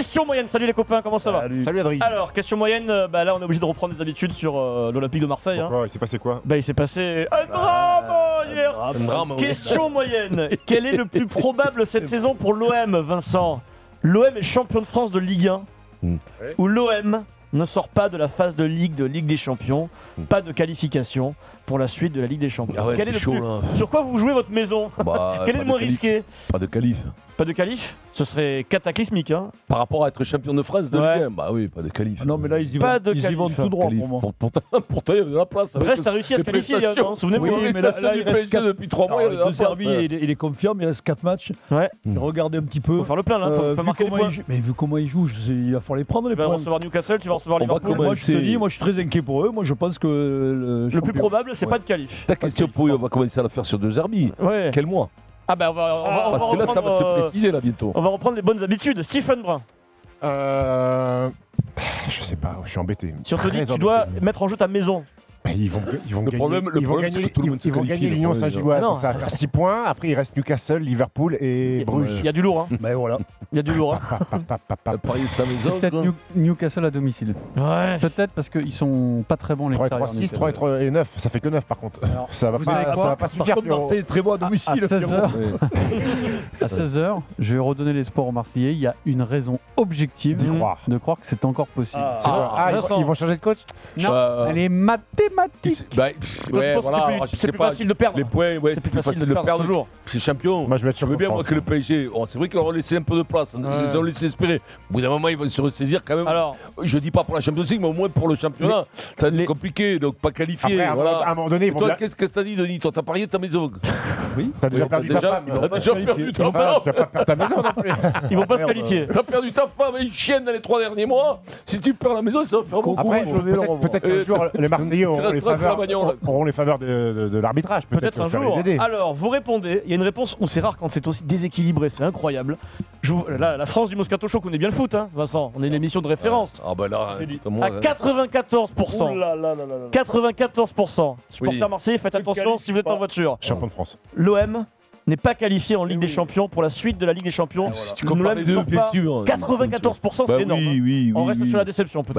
Question moyenne, salut les copains, comment ça va? Salut Adrien. Alors, question moyenne, là on est obligé de reprendre des habitudes sur l'Olympique de Marseille. Pourquoi? Il s'est passé quoi? Il s'est passé un drame hier. Un drame, oui. Question moyenne, quel est le plus probable cette saison pour l'OM, Vincent? L'OM est champion de France de Ligue 1 ou l'OM ne sort pas de la phase de Ligue des Champions, pas de qualification pour la suite de la Ligue des Champions. Ah ouais, Quel est c'est le chaud, plus... là. Sur quoi vous jouez votre maison? Quel est le moins risqué? Pas de qualif. Pas de qualif? Ce serait cataclysmique, hein. Par rapport à être champion de France de Ouais. Ligue 1, bah oui, pas de qualif. Non, mais là, ils y Pas vont, de ils y vont qualif. tout droit Qualif. pour moi. Pourtant, il y avait de la place. avec Brest les- a réussi à se les qualifier, prestations. souvenez-vous. Oui, Les mais là, prestations il du reste PSG quatre- depuis 3 mois, il y avait de la De Zerbi, place. il est confiant, mais il reste 4 matchs. Ouais. Regardez un petit peu. Faut faire le plein, là. Faut Vu marquer les comment points. mais vu comment ils jouent, il va falloir les prendre les Tu vas points. recevoir Newcastle, tu vas recevoir On va Liverpool. comment- Moi, je te c'est- dis, moi, je suis très inquiet pour eux. Moi, je pense que Le plus probable, c'est pas de qualif. Ta question, on va commencer à la faire sur De Zerbi. Ouais. Quel mois? On va Parce que là, ça va se reprendre, préciser, là, bientôt. on va reprendre les bonnes habitudes. Stephen Brun, Je sais pas, je suis embêté. si on te dit Très que tu dois embêté. mettre en jeu ta maison, Ils vont Le gagner. problème, ils vont c'est gagner, que tout le monde se ils vont qualifie, gagner le l'Union problème. Saint-Gilloise. Non. Donc ça va faire 6 points. Après, il reste Newcastle, Liverpool et Bruges. il y a du lourd, hein. Ben voilà. Il y a du lourd, hein. Paris, sa maison. C'est peut-être Newcastle à domicile. Ouais. Peut-être parce qu'ils sont pas très bons les 3 et 3, 6, 3 et 3 et 9. Ça fait que 9 par contre. Ça va vous savez pas, quoi ça va pas Par suffire. contre, Marseille est très bon à domicile. à 16 Pierrot. heures. À 16h, je vais redonner l'espoir aux Marseillais. Il y a une raison objective D'y croire. de croire que c'est encore possible. C'est vrai. Vincent. Ils vont changer de coach? Non, elle est mathématique. Ouais, Je pense que voilà, je c'est sais plus pas. facile de perdre. Les points, ouais, c'est plus facile de perdre. toujours. C'est champion. Moi, je vais être Je veux champion bien de moi France. que le PSG, c'est vrai qu'ils leur ont laissé un peu de place. Ils les ont laissé espérer. Au bout d'un moment, ils vont se ressaisir quand même. Alors, Je dis pas pour la Champions League, mais au moins pour le championnat. Ça va être compliqué, donc pas qualifié. Après, à un moment donné, ils vont Toi, bien- qu'est-ce que t'as dit, Denis? Toi, t'as parié ta maison. T'as déjà Oui, perdu t'as ta femme. t'as déjà perdu ta Enfin, femme. tu vas pas perdre ta maison non plus. ils vont pas se qualifier. T'as perdu ta femme et une chienne dans les 3 derniers mois. Si tu perds la maison, ça va faire beaucoup. Après, je vais le revoir. peut-être qu'un jour, les Marseillais auront les resteras faveurs, Cravagnon, là. auront les faveurs de l'arbitrage. Peut-être que un ça va jour. les aider. Alors, vous répondez. Il y a une réponse où c'est rare quand c'est aussi déséquilibré. C'est incroyable. La France du Moscato Show connaît bien le foot, hein, Vincent. On est une émission de référence. Ah bah là, À 94%. 94%. Supporters Oui. marseillais, faites attention si vous êtes en voiture. Champion de France. L'OM n'est pas qualifié en Ligue des Champions pour la suite de la Ligue des Champions. Si tu compares les deux, sort bien pas. sûr. 94%, c'est Bah énorme. oui, oui, On oui, reste oui. sur la déception peut-être.